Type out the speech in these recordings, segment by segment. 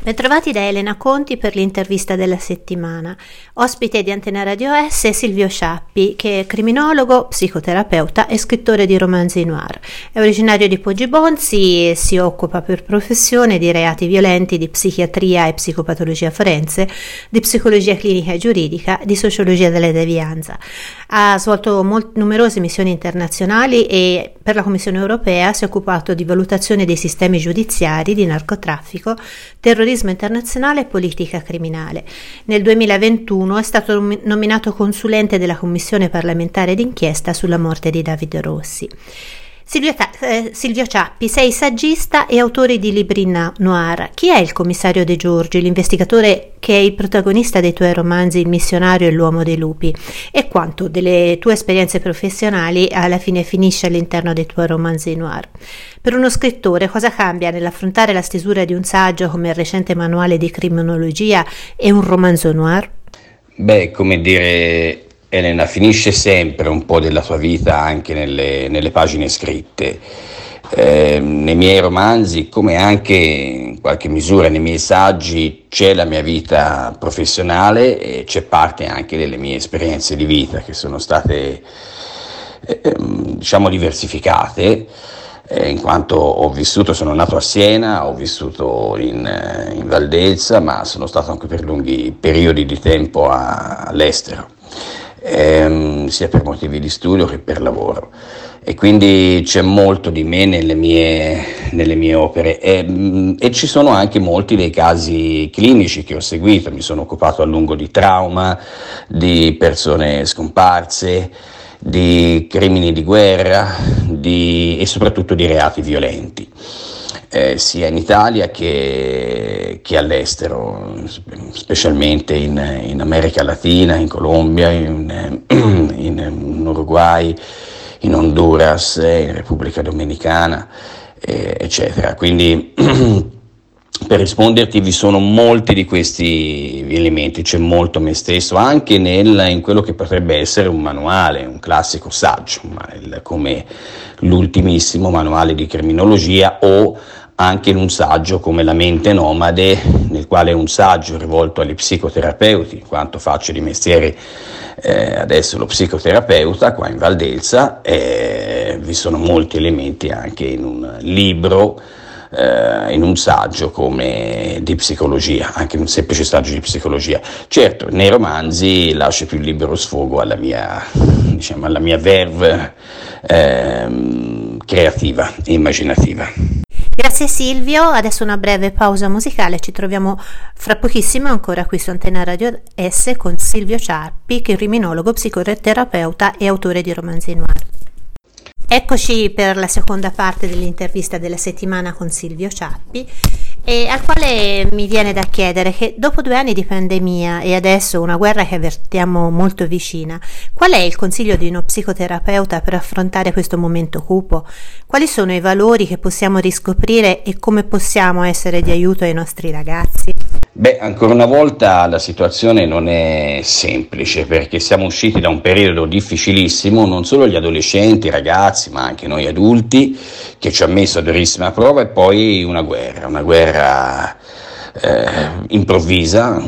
Bentrovati da Elena Conti per l'intervista della settimana. Ospite di Antena Radio S è Silvio Ciappi, che è criminologo, psicoterapeuta e scrittore di romanzi noir. È originario di Poggibonsi e si occupa per professione di reati violenti, di psichiatria e psicopatologia forense, di psicologia clinica e giuridica, di sociologia della devianza. Ha svolto numerose missioni internazionali e per la Commissione europea si è occupato di valutazione dei sistemi giudiziari, di narcotraffico, terrorismo internazionale e politica criminale. Nel 2021 è stato nominato consulente della Commissione parlamentare d'inchiesta sulla morte di David Rossi. Silvio Ciappi, sei saggista e autore di libri noir. Chi è il commissario De Giorgi, l'investigatore che è il protagonista dei tuoi romanzi Il missionario e L'uomo dei lupi? E quanto delle tue esperienze professionali alla fine finisce all'interno dei tuoi romanzi noir? Per uno scrittore cosa cambia nell'affrontare la stesura di un saggio come il recente manuale di criminologia e un romanzo noir? Come dire, Elena, finisce sempre un po' della tua vita anche nelle pagine scritte. Nei miei romanzi, come anche in qualche misura nei miei saggi, c'è la mia vita professionale e c'è parte anche delle mie esperienze di vita che sono state, diversificate. In quanto sono nato a Siena, ho vissuto in Val d'Elsa, ma sono stato anche per lunghi periodi di tempo all'estero, sia per motivi di studio che per lavoro. E quindi c'è molto di me nelle mie opere e ci sono anche molti dei casi clinici che ho seguito. Mi sono occupato a lungo di trauma, di persone scomparse, di crimini di guerra e soprattutto di reati violenti, sia in Italia che all'estero, specialmente in America Latina, in Colombia, in Uruguay, in Honduras, in Repubblica Dominicana, eccetera. Quindi per risponderti, vi sono molti di questi elementi, c'è molto me stesso, anche in quello che potrebbe essere un manuale, un classico saggio, come l'ultimissimo manuale di criminologia, o anche in un saggio come La mente nomade, nel quale è un saggio rivolto agli psicoterapeuti, in quanto faccio di mestiere adesso lo psicoterapeuta qua in Val d'Elsa, vi sono molti elementi anche in un libro, in un saggio come di psicologia, anche in un semplice saggio di psicologia. Certo, nei romanzi lascio più libero sfogo alla mia verve creativa e immaginativa. Grazie Silvio, adesso una breve pausa musicale, ci troviamo fra pochissimo ancora qui su Antena Radio S con Silvio Ciappi, che è un criminologo, psicoterapeuta e autore di romanzi noir. Eccoci per la seconda parte dell'intervista della settimana con Silvio Ciappi, e al quale mi viene da chiedere che dopo 2 anni di pandemia e adesso una guerra che avvertiamo molto vicina, qual è il consiglio di uno psicoterapeuta per affrontare questo momento cupo? Quali sono i valori che possiamo riscoprire e come possiamo essere di aiuto ai nostri ragazzi? Ancora una volta la situazione non è semplice, perché siamo usciti da un periodo difficilissimo, non solo gli adolescenti, i ragazzi, ma anche noi adulti, che ci ha messo a durissima prova, e poi una guerra improvvisa,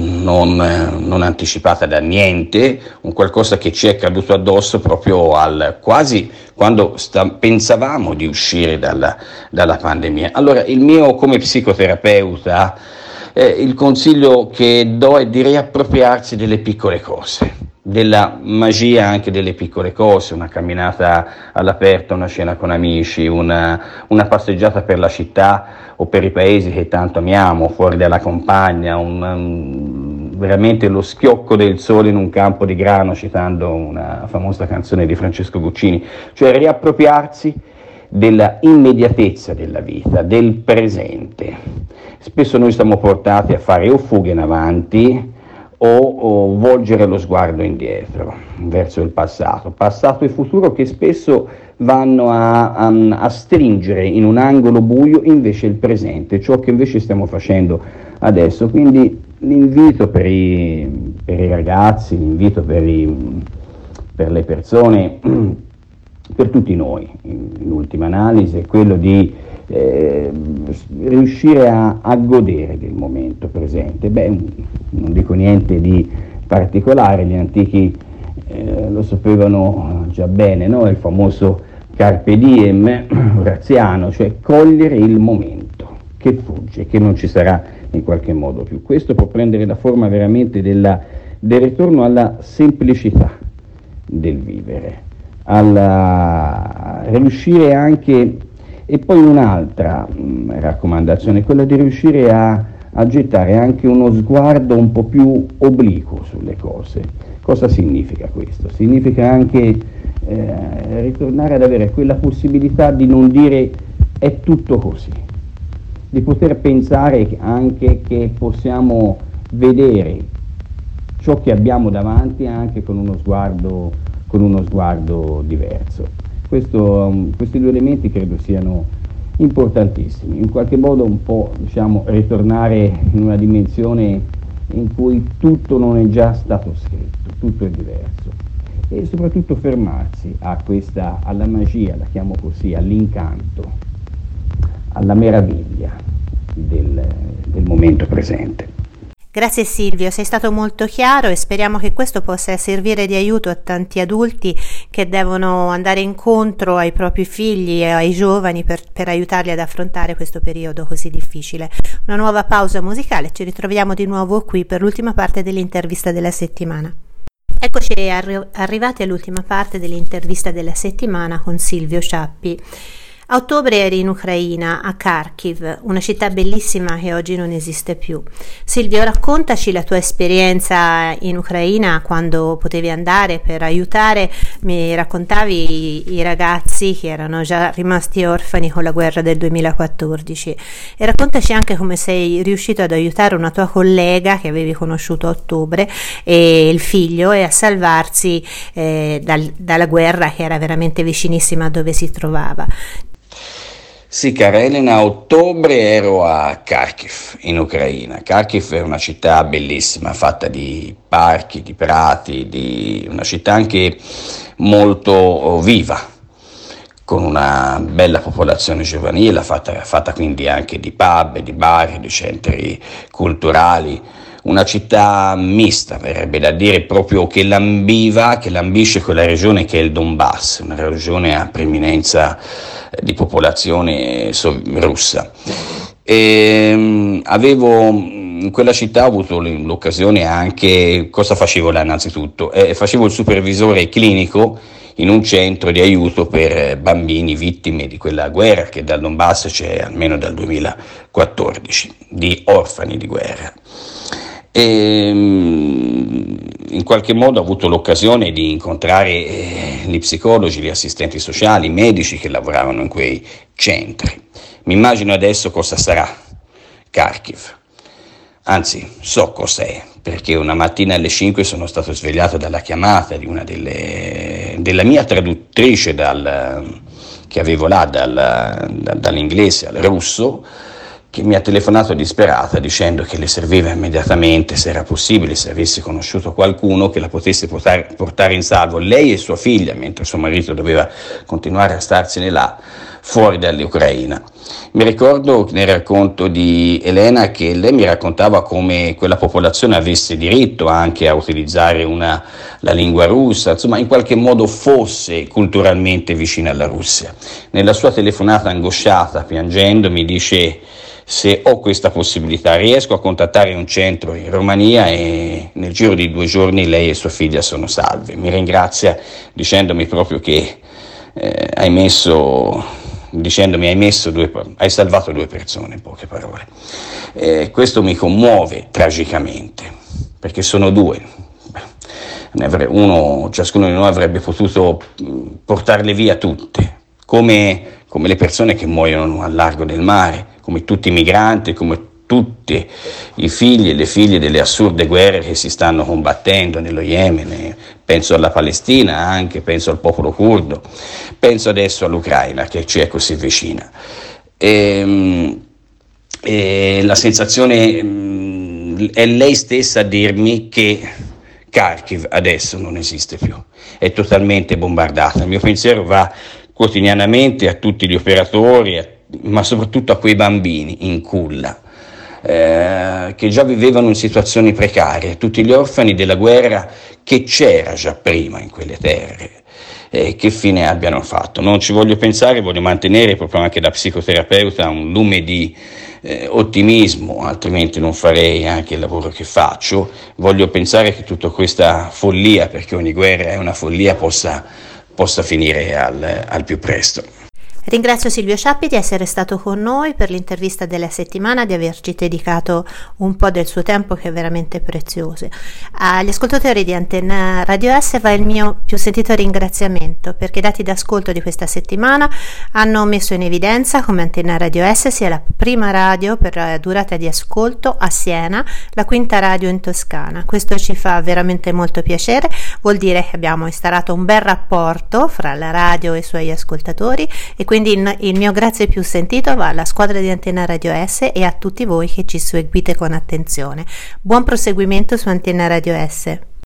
non anticipata da niente, un qualcosa che ci è caduto addosso proprio quasi quando pensavamo di uscire dalla pandemia. Allora, il mio come psicoterapeuta, il consiglio che do è di riappropriarsi delle piccole cose, della magia anche delle piccole cose, una camminata all'aperto, una cena con amici, una passeggiata per la città o per i paesi che tanto amiamo, fuori dalla campagna, veramente lo schiocco del sole in un campo di grano, citando una famosa canzone di Francesco Guccini, cioè riappropriarsi della immediatezza della vita, del presente. Spesso noi siamo portati a fare o fughe in avanti o volgere lo sguardo indietro, verso il passato e futuro, che spesso vanno a stringere in un angolo buio invece il presente, ciò che invece stiamo facendo adesso. Quindi l'invito per i ragazzi, l'invito per le persone per tutti noi, in ultima analisi, è quello di riuscire a godere del momento presente. Non dico niente di particolare, gli antichi lo sapevano già bene, no? Il famoso carpe diem oraziano, cioè cogliere il momento che fugge, che non ci sarà in qualche modo più. Questo può prendere la forma veramente del ritorno alla semplicità del vivere, alla riuscire anche, e poi un'altra raccomandazione, quella di riuscire a gettare anche uno sguardo un po' più obliquo sulle cose. Cosa significa questo? Significa anche ritornare ad avere quella possibilità di non dire è tutto così, di poter pensare anche che possiamo vedere ciò che abbiamo davanti anche con uno sguardo diverso. Questi due elementi credo siano importantissimi, in qualche modo un po' ritornare in una dimensione in cui tutto non è già stato scritto, tutto è diverso, e soprattutto fermarsi alla magia, la chiamo così, all'incanto, alla meraviglia del momento presente. Grazie Silvio, sei stato molto chiaro e speriamo che questo possa servire di aiuto a tanti adulti che devono andare incontro ai propri figli e ai giovani per aiutarli ad affrontare questo periodo così difficile. Una nuova pausa musicale, ci ritroviamo di nuovo qui per l'ultima parte dell'intervista della settimana. Eccoci arrivati all'ultima parte dell'intervista della settimana con Silvio Ciappi. A ottobre eri in Ucraina, a Kharkiv, una città bellissima che oggi non esiste più. Silvio, raccontaci la tua esperienza in Ucraina quando potevi andare per aiutare. Mi raccontavi i ragazzi che erano già rimasti orfani con la guerra del 2014 e raccontaci anche come sei riuscito ad aiutare una tua collega che avevi conosciuto a ottobre e il figlio e a salvarsi dalla guerra che era veramente vicinissima a dove si trovava. Sì, cara Elena, a ottobre ero a Kharkiv, in Ucraina. Kharkiv è una città bellissima, fatta di parchi, di prati, una città anche molto viva, con una bella popolazione giovanile, fatta quindi anche di pub, di bar, di centri culturali. Una città mista, verrebbe da dire, proprio che lambisce quella regione che è il Donbass, una regione a preminenza di popolazione russa. In quella città ho avuto l'occasione anche, cosa facevo là innanzitutto? Facevo il supervisore clinico in un centro di aiuto per bambini vittime di quella guerra che dal Donbass c'è almeno dal 2014, di orfani di guerra. In qualche modo ho avuto l'occasione di incontrare gli psicologi, gli assistenti sociali, i medici che lavoravano in quei centri. Mi immagino adesso cosa sarà Kharkiv, anzi so cos'è, perché una mattina alle 5 sono stato svegliato dalla chiamata di una della mia traduttrice che avevo là dall'inglese al russo, che mi ha telefonato disperata dicendo che le serviva immediatamente, se era possibile, se avesse conosciuto qualcuno che la potesse portare in salvo, lei e sua figlia, mentre suo marito doveva continuare a starsene là, fuori dall'Ucraina. Mi ricordo nel racconto di Elena che lei mi raccontava come quella popolazione avesse diritto anche a utilizzare la lingua russa, insomma in qualche modo fosse culturalmente vicina alla Russia. Nella sua telefonata angosciata, piangendo, mi dice: se ho questa possibilità riesco a contattare un centro in Romania e nel giro di 2 giorni lei e sua figlia sono salve. Mi ringrazia dicendomi proprio che hai salvato 2 persone, in poche parole. Questo mi commuove tragicamente, perché sono 2. Ciascuno di noi avrebbe potuto portarle via tutte, come le persone che muoiono al largo del mare, come tutti i migranti, come tutti i figli e le figlie delle assurde guerre che si stanno combattendo nello Yemen. Penso alla Palestina anche, penso al popolo curdo, penso adesso all'Ucraina che ci è così vicina. E la sensazione è lei stessa a dirmi che Kharkiv adesso non esiste più. è totalmente bombardata. Il mio pensiero va quotidianamente a tutti gli operatori, ma soprattutto a quei bambini in culla, che già vivevano in situazioni precarie, tutti gli orfani della guerra che c'era già prima in quelle terre. Che fine abbiano fatto? Non ci voglio pensare, voglio mantenere proprio anche da psicoterapeuta un lume di ottimismo, altrimenti non farei anche il lavoro che faccio. Voglio pensare che tutta questa follia, perché ogni guerra è una follia, possa finire al più presto. Ringrazio Silvio Sciappi di essere stato con noi per l'intervista della settimana, di averci dedicato un po' del suo tempo, che è veramente prezioso. Agli ascoltatori di Antenna Radio S va il mio più sentito ringraziamento, perché i dati d'ascolto di questa settimana hanno messo in evidenza come Antenna Radio S sia la prima radio per durata di ascolto a Siena, la quinta radio in Toscana. Questo ci fa veramente molto piacere, vuol dire che abbiamo instaurato un bel rapporto fra la radio e i suoi ascoltatori, e quindi il mio grazie più sentito va alla squadra di Antenna Radio S e a tutti voi che ci seguite con attenzione. Buon proseguimento su Antenna Radio S.